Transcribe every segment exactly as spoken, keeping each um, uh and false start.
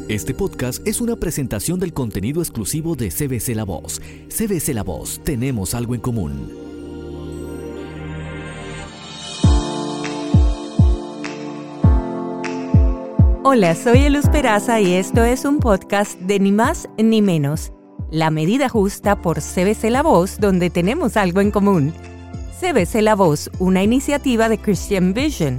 Este podcast es una presentación del contenido exclusivo de C B C La Voz. C B C La Voz, tenemos algo en común. Hola, soy Eluz Peraza y esto es un podcast de Ni Más Ni Menos. La medida justa por C B C La Voz, donde tenemos algo en común. C B C La Voz, una iniciativa de Christian Vision.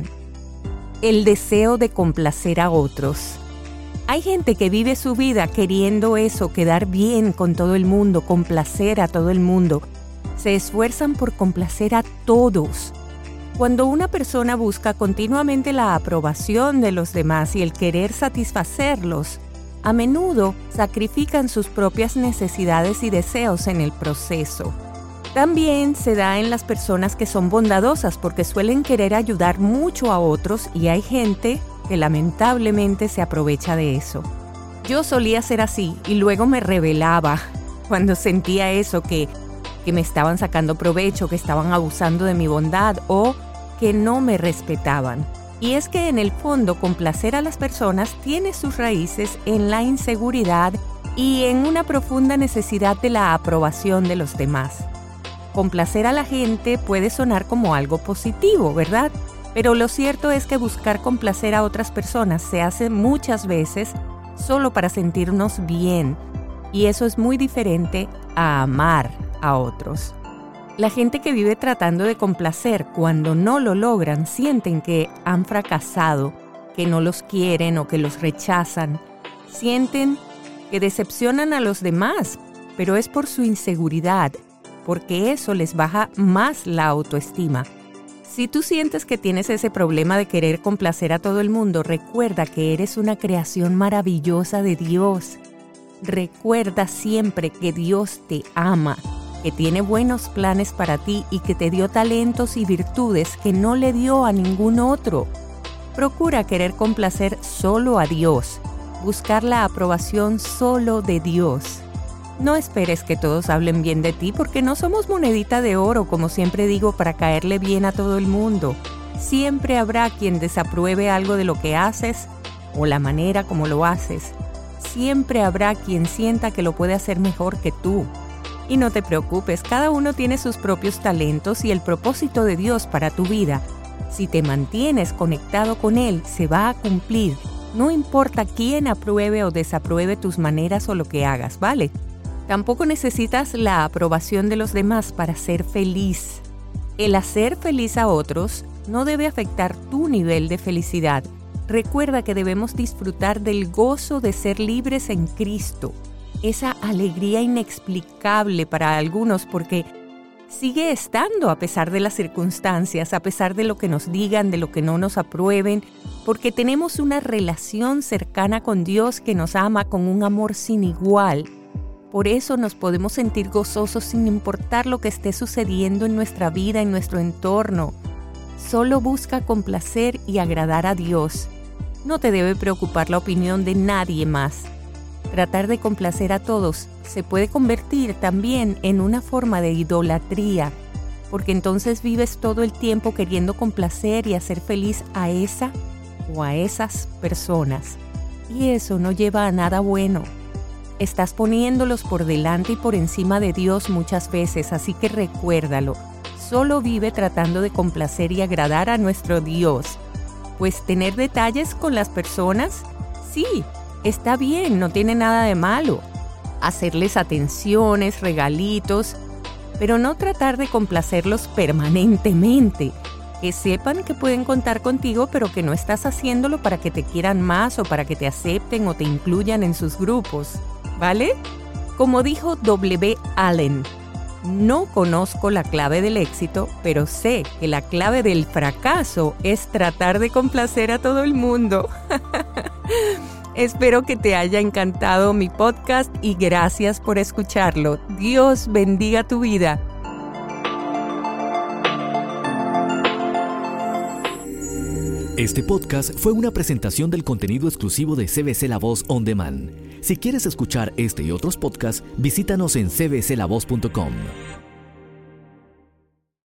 El deseo de complacer a otros. Hay gente que vive su vida queriendo eso, quedar bien con todo el mundo, complacer a todo el mundo. Se esfuerzan por complacer a todos. Cuando una persona busca continuamente la aprobación de los demás y el querer satisfacerlos, a menudo sacrifican sus propias necesidades y deseos en el proceso. También se da en las personas que son bondadosas porque suelen querer ayudar mucho a otros y hay gente que lamentablemente se aprovecha de eso. Yo solía ser así y luego me rebelaba cuando sentía eso, que, que me estaban sacando provecho, que estaban abusando de mi bondad o que no me respetaban. Y es que en el fondo complacer a las personas tiene sus raíces en la inseguridad y en una profunda necesidad de la aprobación de los demás. Complacer a la gente puede sonar como algo positivo, ¿verdad? Pero lo cierto es que buscar complacer a otras personas se hace muchas veces solo para sentirnos bien, y eso es muy diferente a amar a otros. La gente que vive tratando de complacer, cuando no lo logran, sienten que han fracasado, que no los quieren o que los rechazan. Sienten que decepcionan a los demás, pero es por su inseguridad, porque eso les baja más la autoestima. Si tú sientes que tienes ese problema de querer complacer a todo el mundo, recuerda que eres una creación maravillosa de Dios. Recuerda siempre que Dios te ama, que tiene buenos planes para ti y que te dio talentos y virtudes que no le dio a ningún otro. Procura querer complacer solo a Dios, buscar la aprobación solo de Dios. No esperes que todos hablen bien de ti porque no somos monedita de oro, como siempre digo, para caerle bien a todo el mundo. Siempre habrá quien desapruebe algo de lo que haces o la manera como lo haces. Siempre habrá quien sienta que lo puede hacer mejor que tú. Y no te preocupes, cada uno tiene sus propios talentos y el propósito de Dios para tu vida. Si te mantienes conectado con Él, se va a cumplir. No importa quién apruebe o desapruebe tus maneras o lo que hagas, ¿vale? Tampoco necesitas la aprobación de los demás para ser feliz. El hacer feliz a otros no debe afectar tu nivel de felicidad. Recuerda que debemos disfrutar del gozo de ser libres en Cristo. Esa alegría inexplicable para algunos porque sigue estando a pesar de las circunstancias, a pesar de lo que nos digan, de lo que no nos aprueben, porque tenemos una relación cercana con Dios que nos ama con un amor sin igual. Por eso nos podemos sentir gozosos sin importar lo que esté sucediendo en nuestra vida, en nuestro entorno. Solo busca complacer y agradar a Dios. No te debe preocupar la opinión de nadie más. Tratar de complacer a todos se puede convertir también en una forma de idolatría, porque entonces vives todo el tiempo queriendo complacer y hacer feliz a esa o a esas personas. Y eso no lleva a nada bueno. Estás poniéndolos por delante y por encima de Dios muchas veces, así que recuérdalo. Solo vive tratando de complacer y agradar a nuestro Dios. Pues tener detalles con las personas, sí, está bien, no tiene nada de malo. Hacerles atenciones, regalitos, pero no tratar de complacerlos permanentemente. Que sepan que pueden contar contigo, pero que no estás haciéndolo para que te quieran más o para que te acepten o te incluyan en sus grupos. ¿Vale? Como dijo W. Allen, no conozco la clave del éxito, pero sé que la clave del fracaso es tratar de complacer a todo el mundo. Espero que te haya encantado mi podcast y gracias por escucharlo. Dios bendiga tu vida. Este podcast fue una presentación del contenido exclusivo de C B C La Voz On Demand. Si quieres escuchar este y otros podcasts, visítanos en c b c la voz punto com.